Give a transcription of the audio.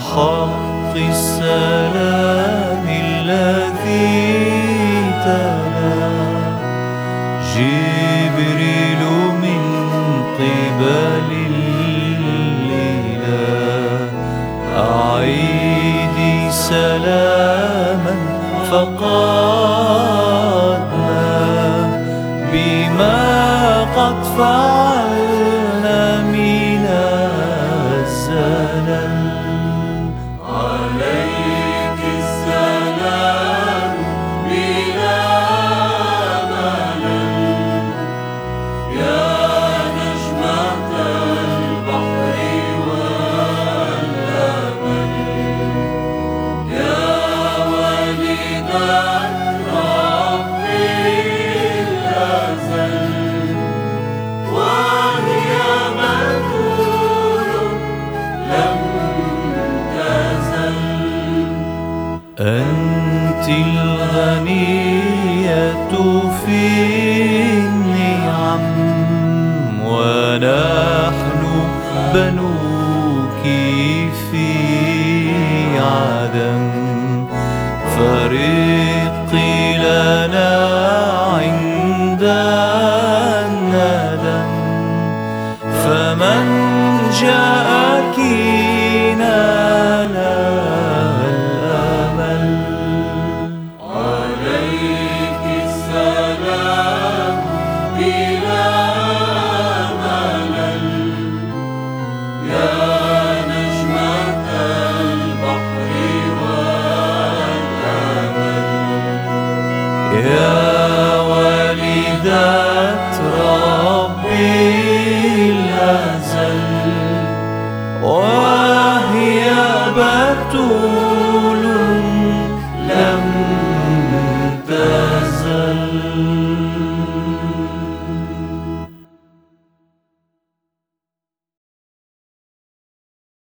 بحق السلام الذي تلا جبريل من قبل الإله أعيدي سلاما فقدنا بما قد فعلنا من الزلل. عليك السلام بلا ملل يا نجمة البحر والأمل يا والدة رب الأزل وهي بتول لم تزل. أنت الغنية في النعم ونحن بنوك في عدم فرقي لنا عند الندم فمن جاءك نال الأمل. عليك السلام بلا ملل يا نجمة البحر والأمل يا والدة ربي الأزل وهي بتول